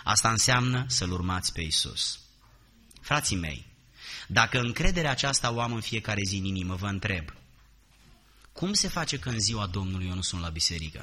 Asta înseamnă să-L urmați pe Iisus. Frații mei, dacă încrederea aceasta o am în fiecare zi în inimă, vă întreb, cum se face că în ziua Domnului eu nu sunt la biserică?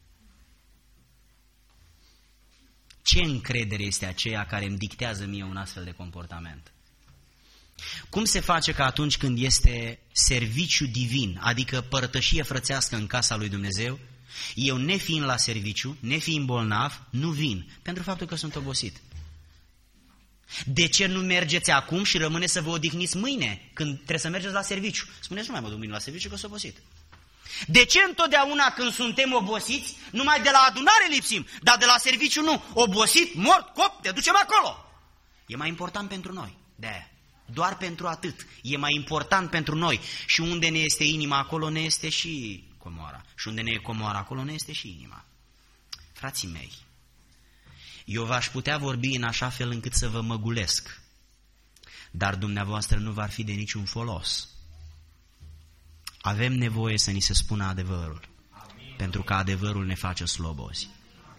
Ce încredere este aceea care îmi dictează mie un astfel de comportament? Cum se face că atunci când este serviciu divin, adică părtășie frățească în casa lui Dumnezeu, eu nefiind la serviciu, nefiind bolnav, nu vin, pentru faptul că sunt obosit? De ce nu mergeți acum și rămâneți să vă odihniți mâine, când trebuie să mergeți la serviciu? Spuneți, nu mai mă duc mâine la serviciu, că sunt obosit. De ce întotdeauna când suntem obosiți, numai de la adunare lipsim, dar de la serviciu nu? Obosit, mort, cop, te ducem acolo. E mai important pentru noi, de-aia. Doar pentru atât. E mai important pentru noi. Și unde ne este inima, acolo ne este și comoara. Și unde ne e comoara, acolo ne este și inima. Frații mei, eu v-aș putea vorbi în așa fel încât să vă măgulesc, dar dumneavoastră nu v-ar fi de niciun folos. Avem nevoie să ni se spună adevărul, pentru că adevărul ne face slobozi.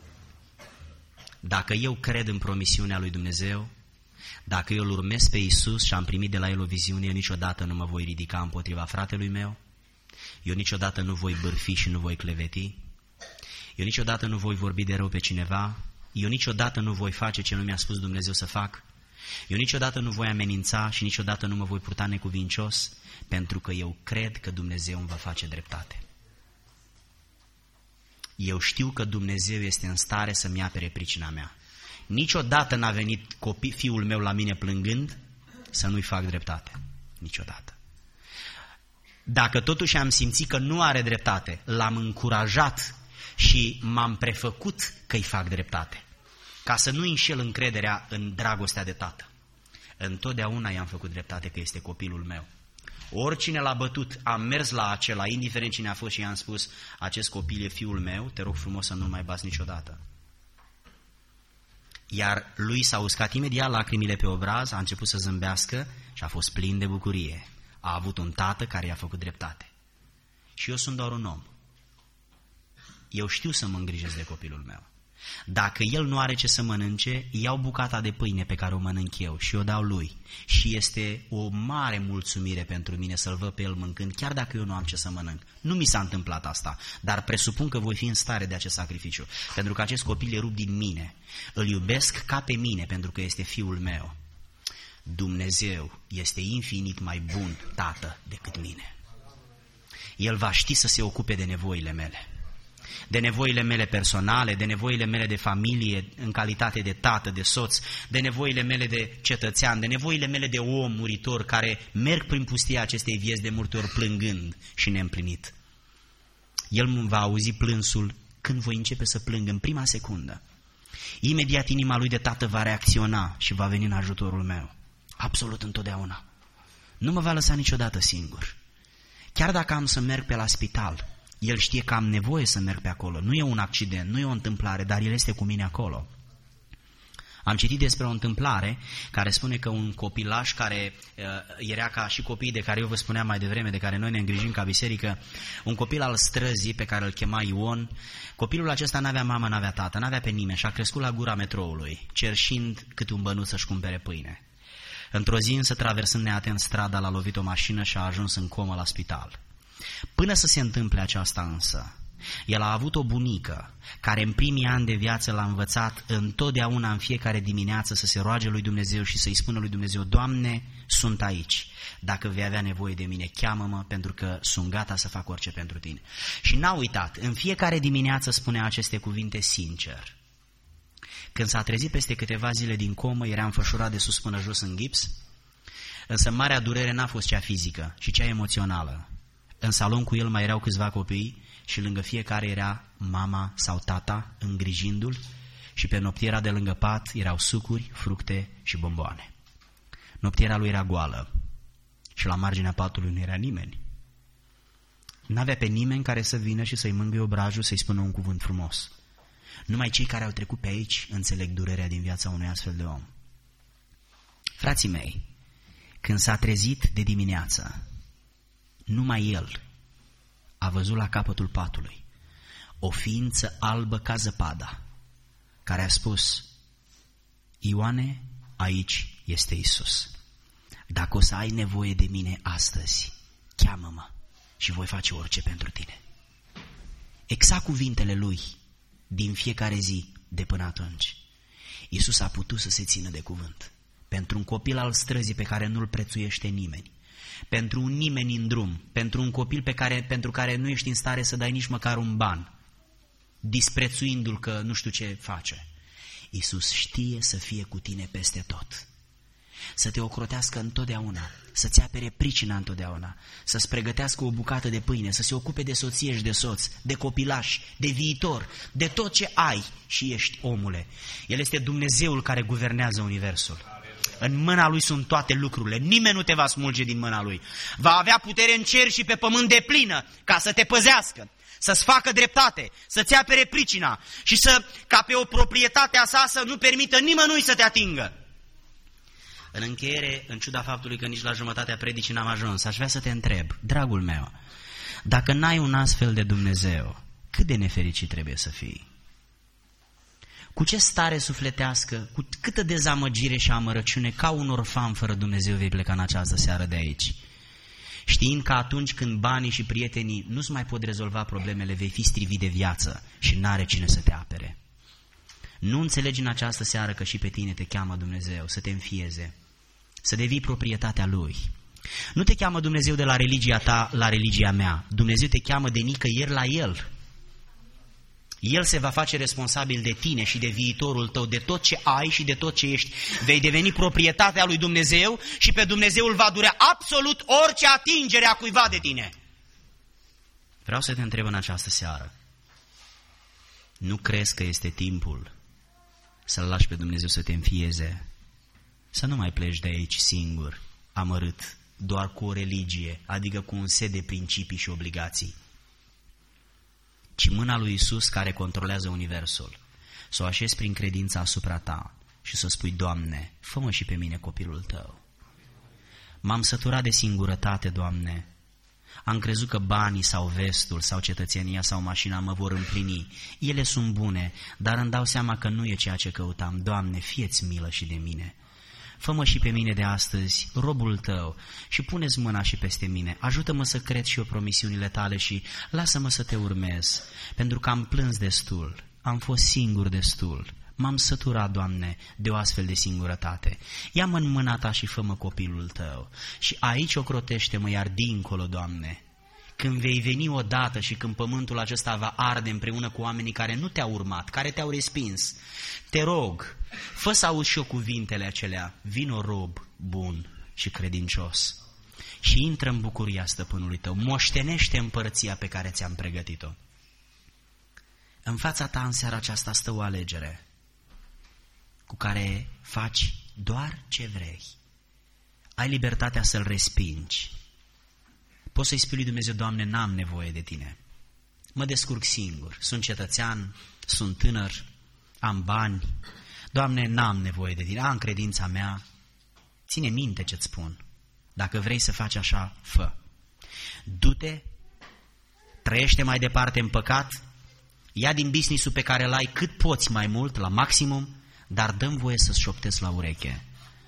Dacă eu cred în promisiunea lui Dumnezeu, dacă eu îl urmez pe Iisus și am primit de la El o viziune, eu niciodată nu mă voi ridica împotriva fratelui meu, eu niciodată nu voi bârfi și nu voi cleveti, eu niciodată nu voi vorbi de rău pe cineva, eu niciodată nu voi face ce nu mi-a spus Dumnezeu să fac, eu niciodată nu voi amenința și niciodată nu mă voi purta necuvincios, pentru că eu cred că Dumnezeu îmi va face dreptate. Eu știu că Dumnezeu este în stare să-mi apere pricina mea. Niciodată n-a venit fiul meu la mine plângând să nu-i fac dreptate. Niciodată. Dacă totuși am simțit că nu are dreptate, l-am încurajat și m-am prefăcut că-i fac dreptate, ca să nu înșel încrederea în dragostea de tată. Întotdeauna i-am făcut dreptate că este copilul meu. Oricine l-a bătut, am mers la acela, indiferent cine a fost, și i-am spus, acest copil e fiul meu, te rog frumos să nu-l mai bați niciodată. Iar lui s-a uscat imediat lacrimile pe obraz, a început să zâmbească și a fost plin de bucurie. A avut un tată care i-a făcut dreptate. Și eu sunt doar un om. Eu știu să mă îngrijesc de copilul meu. Dacă el nu are ce să mănânce, iau bucata de pâine pe care o mănânc eu și o dau lui. Și este o mare mulțumire pentru mine să-l văd pe el mâncând, chiar dacă eu nu am ce să mănânc. Nu mi s-a întâmplat asta, dar presupun că voi fi în stare de acest sacrificiu, pentru că acest copil e rupt din mine. Îl iubesc ca pe mine, pentru că este fiul meu. Dumnezeu este infinit mai bun tată decât mine. El va ști să se ocupe de nevoile mele. De nevoile mele personale, de nevoile mele de familie în calitate de tată, de soț, de nevoile mele de cetățean, de nevoile mele de om muritor care merg prin pustia acestei vieți de multe ori plângând și neîmplinit. El îmi va auzi plânsul când voi începe să plâng în prima secundă. Imediat inima lui de tată va reacționa și va veni în ajutorul meu. Absolut întotdeauna. Nu mă va lăsa niciodată singur. Chiar dacă am să merg pe la spital, el știe că am nevoie să merg pe acolo. Nu e un accident, nu e o întâmplare, dar el este cu mine acolo. Am citit despre o întâmplare care spune că un copilaș care era ca și copiii de care eu vă spuneam mai devreme, de care noi ne îngrijim ca biserică, un copil al străzii pe care îl chema Ion, copilul acesta n-avea mamă, n-avea tată, n-avea pe nimeni și a crescut la gura metroului, cerșind câte un bănuț să-și cumpere pâine. Într-o zi însă, traversând neatent strada, l-a lovit o mașină și a ajuns în comă la spital. Până să se întâmple aceasta însă, el a avut o bunică care în primii ani de viață l-a învățat întotdeauna în fiecare dimineață să se roage lui Dumnezeu și să-i spună lui Dumnezeu: Doamne, sunt aici, dacă vei avea nevoie de mine, cheamă-mă, pentru că sunt gata să fac orice pentru tine. Și n-a uitat, în fiecare dimineață spunea aceste cuvinte sincer. Când s-a trezit peste câteva zile din comă, era înfășurat de sus până jos în gips, însă marea durere n-a fost cea fizică, ci cea emoțională. În salon cu el mai erau câțiva copii și lângă fiecare era mama sau tata îngrijindu-l și pe noptiera de lângă pat erau sucuri, fructe și bomboane. Noptiera lui era goală și la marginea patului nu era nimeni. N-avea pe nimeni care să vină și să-i mângâie obrajul, să-i spună un cuvânt frumos. Numai cei care au trecut pe aici înțeleg durerea din viața unui astfel de om. Frații mei, când s-a trezit de dimineață, numai el a văzut la capătul patului o ființă albă ca zăpada, care a spus: Ioane, aici este Iisus. Dacă o să ai nevoie de mine astăzi, cheamă-mă și voi face orice pentru tine. Exact cuvintele lui din fiecare zi de până atunci. Iisus a putut să se țină de cuvânt. Pentru un copil al străzii pe care nu-l prețuiește nimeni, pentru un nimeni în drum, pentru un copil pentru care nu ești în stare să dai nici măcar un ban, disprețuindu-l că nu știu ce face. Iisus știe să fie cu tine peste tot, să te ocrotească întotdeauna, să-ți apere pricina întotdeauna, să-ți pregătească o bucată de pâine, să se ocupe de soție și de soț, de copilași, de viitor, de tot ce ai și ești, omule. El este Dumnezeul care guvernează universul. În mâna Lui sunt toate lucrurile, nimeni nu te va smulge din mâna Lui. Va avea putere în cer și pe pământ deplină ca să te păzească, să-ți facă dreptate, să-ți apere pricina și ca pe o proprietate a sa să nu permită nimănui să te atingă. În încheiere, în ciuda faptului că nici la jumătatea predicii n-am ajuns, aș vrea să te întreb, dragul meu, dacă n-ai un astfel de Dumnezeu, cât de nefericit trebuie să fii? Cu ce stare sufletească, cu câtă dezamăgire și amărăciune, ca un orfan fără Dumnezeu vei pleca în această seară de aici? Știind că atunci când banii și prietenii nu-ți mai pot rezolva problemele, vei fi strivit de viață și n-are cine să te apere. Nu înțelegi în această seară că și pe tine te cheamă Dumnezeu să te înfieze, să devii proprietatea Lui. Nu te cheamă Dumnezeu de la religia ta la religia mea. Dumnezeu te cheamă de nicăieri la El. El se va face responsabil de tine și de viitorul tău, de tot ce ai și de tot ce ești. Vei deveni proprietatea lui Dumnezeu și pe Dumnezeu îl va durea absolut orice atingere a cuiva de tine. Vreau să te întreb în această seară. Nu crezi că este timpul să-L lași pe Dumnezeu să te înfieze? Să nu mai pleci de aici singur, amărât, doar cu o religie, adică cu un set de principii și obligații, ci mâna lui Iisus care controlează universul, să o așezi prin credința asupra ta și să spui, Doamne, fă-mă și pe mine copilul Tău. M-am săturat de singurătate, Doamne. Am crezut că banii sau vestul sau cetățenia sau mașina mă vor împlini. Ele sunt bune, dar îmi dau seama că nu e ceea ce căutam. Doamne, fie-ți milă și de mine. Fă-mă și pe mine de astăzi, robul Tău, și pune-ți mâna și peste mine. Ajută-mă să cred și eu promisiunile Tale și lasă-mă să Te urmez, pentru că am plâns destul, am fost singur destul. M-am săturat, Doamne, de o astfel de singurătate. Ia-mă în mâna Ta și fă-mă copilul Tău. Și aici ocrotește-mă, iar dincolo, Doamne, când vei veni odată și când pământul acesta va arde împreună cu oamenii care nu Te-au urmat, care Te-au respins, Te rog, fă să auzi și eu cuvintele acelea, vino rob bun și credincios și intră în bucuria stăpânului Tău, moștenește împărăția pe care ți-am pregătit-o. În fața ta în seara aceasta stă o alegere cu care faci doar ce vrei. Ai libertatea să-L respingi. Poți să-i spui lui Dumnezeu, Doamne, n-am nevoie de Tine. Mă descurc singur, sunt cetățean, sunt tânăr, am bani. Doamne, n-am nevoie de Tine, am credința mea. Ține minte ce-ți spun. Dacă vrei să faci așa, fă. Du-te, trăiește mai departe în păcat, ia din business-ul pe care l-ai cât poți mai mult, la maximum, dar dă-mi voie să-ți șoptesc la ureche.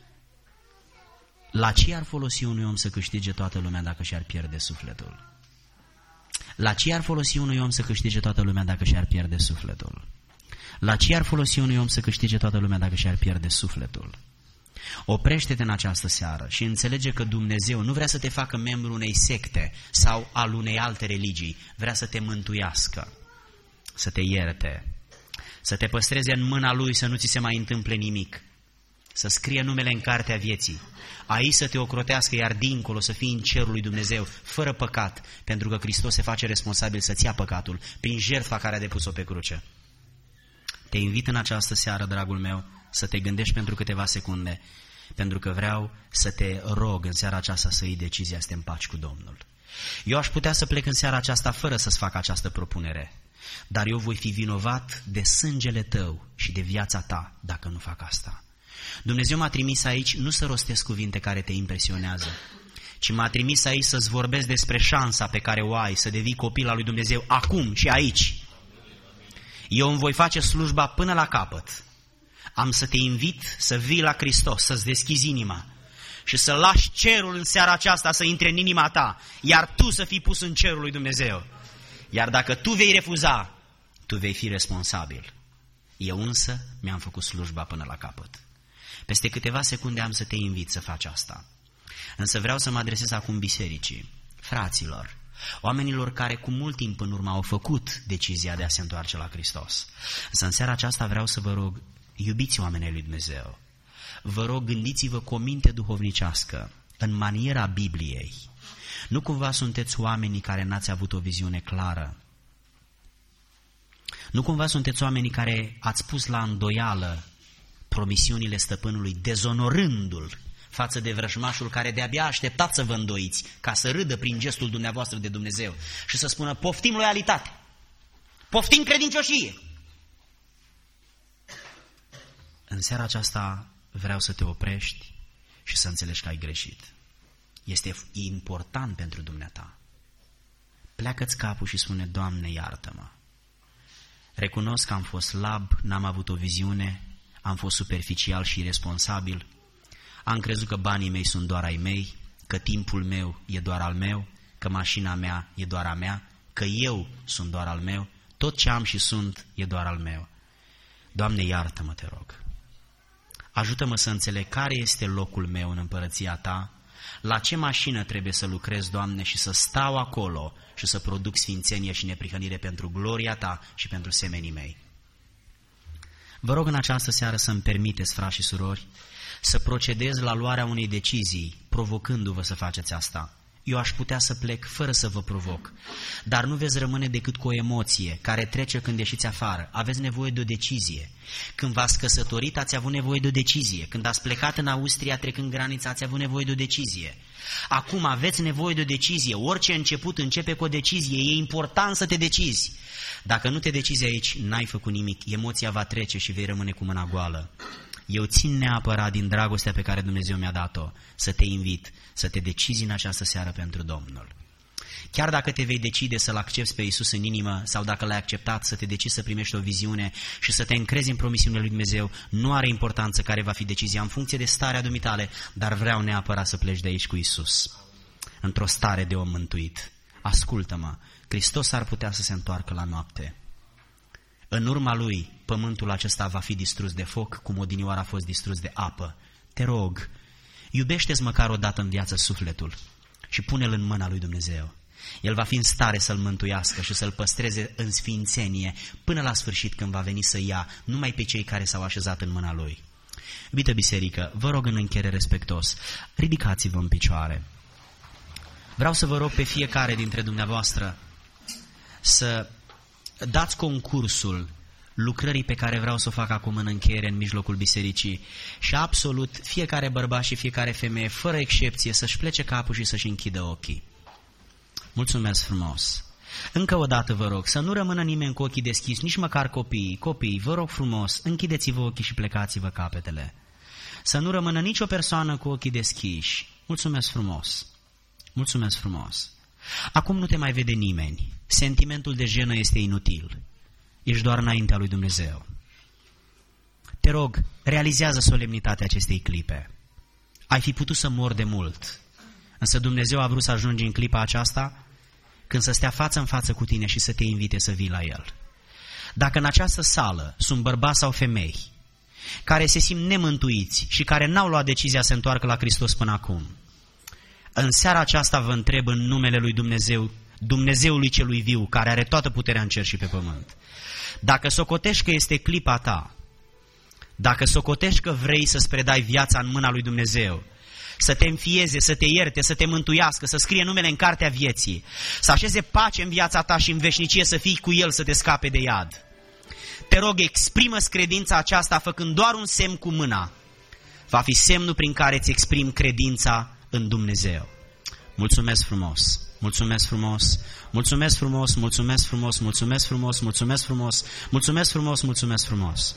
La ce ar folosi unui om să câștige toată lumea dacă și-ar pierde sufletul? La ce ar folosi unui om să câștige toată lumea dacă și-ar pierde sufletul? La ce ar folosi unui om să câștige toată lumea dacă și-ar pierde sufletul? Oprește-te în această seară și înțelege că Dumnezeu nu vrea să te facă membru unei secte sau al unei alte religii, vrea să te mântuiască, să te ierte, să te păstreze în mâna Lui, să nu ți se mai întâmple nimic, să scrie numele în cartea vieții, aici să te ocrotească, iar dincolo să fii în cerul lui Dumnezeu, fără păcat, pentru că Hristos se face responsabil să-ți ia păcatul prin jertfa care a depus-o pe cruce. Te invit în această seară, dragul meu, să te gândești pentru câteva secunde, pentru că vreau să te rog în seara aceasta să iei decizia să te împaci cu Domnul. Eu aș putea să plec în seara aceasta fără să-ți fac această propunere, dar eu voi fi vinovat de sângele tău și de viața ta dacă nu fac asta. Dumnezeu m-a trimis aici nu să rostesc cuvinte care te impresionează, ci m-a trimis aici să-ți vorbesc despre șansa pe care o ai să devii copil al lui Dumnezeu acum și aici. Eu îmi voi face slujba până la capăt. Am să te invit să vii la Hristos, să-ți deschizi inima și să lași cerul în seara aceasta să intre în inima ta, iar tu să fii pus în cerul lui Dumnezeu. Iar dacă tu vei refuza, tu vei fi responsabil. Eu însă mi-am făcut slujba până la capăt. Peste câteva secunde am să te invit să faci asta. Însă vreau să mă adresez acum bisericii, fraților, oamenilor care cu mult timp în urmă au făcut decizia de a se întoarce la Hristos. Însă în seara aceasta vreau să vă rog, iubiți oamenii lui Dumnezeu, vă rog, gândiți-vă cu o minte duhovnicească, în maniera Bibliei. Nu cumva sunteți oamenii care n-ați avut o viziune clară? Nu cumva sunteți oamenii care ați pus la îndoială promisiunile stăpânului, dezonorându-l față de vrăjmașul care de-abia așteptat să vă îndoiți, ca să râdă prin gestul dumneavoastră de Dumnezeu și să spună: poftim loialitate, poftim credincioșie. În seara aceasta vreau să te oprești și să înțelegi că ai greșit. Este important pentru dumneata. Pleacă-ți capul și spune: Doamne, iartă-mă. Recunosc că am fost slab, n-am avut o viziune, am fost superficial și irresponsabil. Am crezut că banii mei sunt doar ai mei, că timpul meu e doar al meu, că mașina mea e doar a mea, că eu sunt doar al meu, tot ce am și sunt e doar al meu. Doamne, iartă-mă, te rog. Ajută-mă să înțeleg care este locul meu în împărăția Ta, la ce mașină trebuie să lucrez, Doamne, și să stau acolo și să produc sfințenie și neprihănire pentru gloria Ta și pentru semenii mei. Vă rog în această seară să-mi permiteți, frați și surori, să procedez la luarea unei decizii, provocându-vă să faceți asta. Eu aș putea să plec fără să vă provoc, dar nu veți rămâne decât cu o emoție care trece când ieșiți afară. Aveți nevoie de o decizie. Când v-ați căsătorit, ați avut nevoie de o decizie. Când ați plecat în Austria trecând granița, ați avut nevoie de o decizie. Acum aveți nevoie de o decizie. Orice început începe cu o decizie. E important să te decizi. Dacă nu te decizi aici, n-ai făcut nimic. Emoția va trece și vei rămâne cu mâna goală. Eu țin neapărat, din dragostea pe care Dumnezeu mi-a dat-o, să te invit să te decizi în această seară pentru Domnul. Chiar dacă te vei decide să-L accepți pe Iisus în inimă sau dacă L-ai acceptat, să te decizi să primești o viziune și să te încrezi în promisiunile lui Dumnezeu, nu are importanță care va fi decizia în funcție de starea dumitale, dar vreau neapărat să pleci de aici cu Iisus, într-o stare de om mântuit. Ascultă-mă, Hristos ar putea să se întoarcă la noapte. În urma Lui, pământul acesta va fi distrus de foc, cum odinioară a fost distrus de apă. Te rog, iubește-ți măcar o dată în viață sufletul și pune-l în mâna lui Dumnezeu. El va fi în stare să-l mântuiască și să-l păstreze în sfințenie până la sfârșit, când va veni să ia numai pe cei care s-au așezat în mâna Lui. Iubită biserică, vă rog în încheiere respectos, ridicați-vă în picioare. Vreau să vă rog pe fiecare dintre dumneavoastră să dați concursul lucrării pe care vreau să o fac acum în încheiere în mijlocul bisericii și absolut fiecare bărbat și fiecare femeie, fără excepție, să-și plece capul și să-și închidă ochii. Mulțumesc frumos! Încă o dată vă rog să nu rămână nimeni cu ochii deschiși, nici măcar copiii. Copii, vă rog frumos, închideți-vă ochii și plecați-vă capetele. Să nu rămână nicio persoană cu ochii deschiși. Mulțumesc frumos! Mulțumesc frumos! Acum nu te mai vede nimeni. Sentimentul de jenă este inutil. Ești doar înaintea lui Dumnezeu. Te rog, realizează solemnitatea acestei clipe. Ai fi putut să mori de mult, însă Dumnezeu a vrut să ajungi în clipa aceasta când să stea față în față cu tine și să te invite să vii la El. Dacă în această sală sunt bărbați sau femei care se simt nemântuiți și care n-au luat decizia să se întoarcă la Hristos până acum, în seara aceasta vă întreb în numele lui Dumnezeu, Dumnezeului celui viu, care are toată puterea în cer și pe pământ, dacă socotești că este clipa ta, dacă socotești că vrei să-ți predai viața în mâna lui Dumnezeu, să te înfieze, să te ierte, să te mântuiască, să scrie numele în cartea vieții, să așeze pace în viața ta și în veșnicie să fii cu El, să te scape de iad. Te rog, exprimă-ți credința aceasta făcând doar un semn cu mâna. Va fi semnul prin care îți exprimi credința în Dumnezeu. Mulțumesc frumos! Mulțumesc frumos, mulțumesc frumos, mulțumesc frumos, mulțumesc frumos, mulțumesc frumos, mulțumesc frumos, mulțumesc frumos.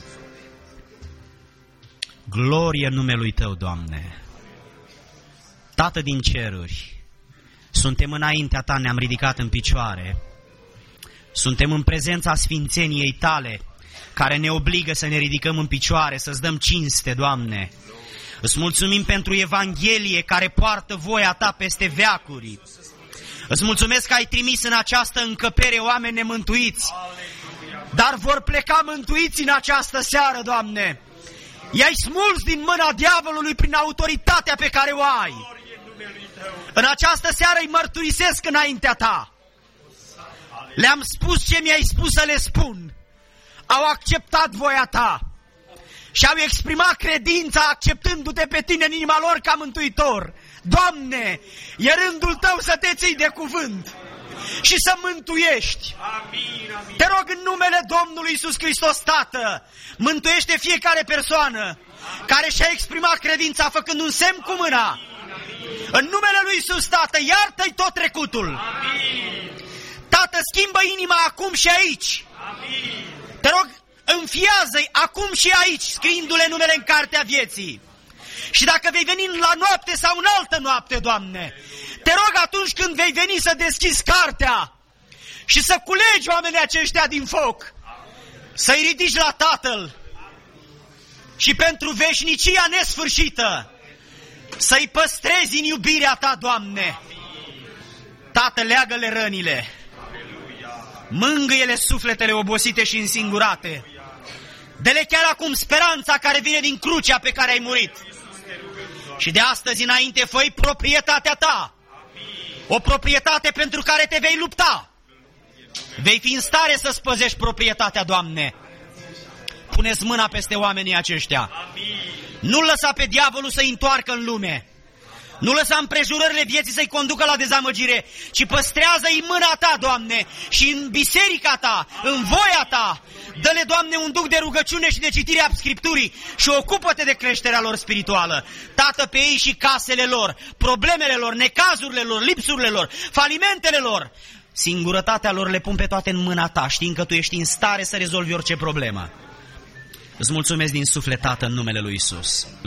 Glorie numelui Tău, Doamne. Tată din ceruri, suntem înaintea Ta, ne-am ridicat în picioare. Suntem în prezența sfințeniei Tale, care ne obligă să ne ridicăm în picioare, să-ți dăm cinste, Doamne. Îți mulțumim pentru Evanghelie care poartă voia Ta peste veacuri. Îți mulțumesc că ai trimis în această încăpere oameni nemântuiți, dar vor pleca mântuiți în această seară, Doamne. I-ai smuls din mâna diavolului prin autoritatea pe care o ai. În această seară îi mărturisesc înaintea Ta. Le-am spus ce mi-ai spus să le spun. Au acceptat voia Ta și au exprimat credința acceptându-Te pe Tine în inima lor ca mântuitor. Doamne, e rândul Tău să Te ții de cuvânt și să mântuiești. Te rog în numele Domnului Iisus Hristos, Tată, mântuiește fiecare persoană care și-a exprimat credința făcând un semn cu mâna. În numele lui Iisus, Tată, iartă-i tot trecutul. Tată, schimbă inima acum și aici. Te rog, înfiază-i acum și aici, scriindu-le numele în cartea vieții. Și dacă vei veni la noapte sau în altă noapte, Doamne, te rog atunci când vei veni să deschizi cartea și să culegi oamenii aceștia din foc, să-i ridici la Tatăl și pentru veșnicia nesfârșită să-i păstrezi în iubirea Ta, Doamne. Tată, leagă-le rănile, mângâie-le sufletele obosite și însingurate, dă-le chiar acum speranța care vine din crucea pe care ai murit. Și de astăzi înainte fă-i proprietatea Ta, o proprietate pentru care te vei lupta. Vei fi în stare să-ți păzești proprietatea, Doamne. Pune-ți mâna peste oamenii aceștia. Nu lăsa pe diavolul să-i întoarcă în lume. Nu lăsa împrejurările vieții să-i conducă la dezamăgire, ci păstrează-i mâna Ta, Doamne, și în biserica Ta, în voia Ta. Dă-le, Doamne, un duc de rugăciune și de citire a Scripturii și ocupă-Te de creșterea lor spirituală. Tată, pe ei și casele lor, problemele lor, necazurile lor, lipsurile lor, falimentele lor, singurătatea lor le pun pe toate în mâna Ta, știind că Tu ești în stare să rezolvi orice problemă. Îți mulțumesc din suflet, Tată, în numele lui Iisus.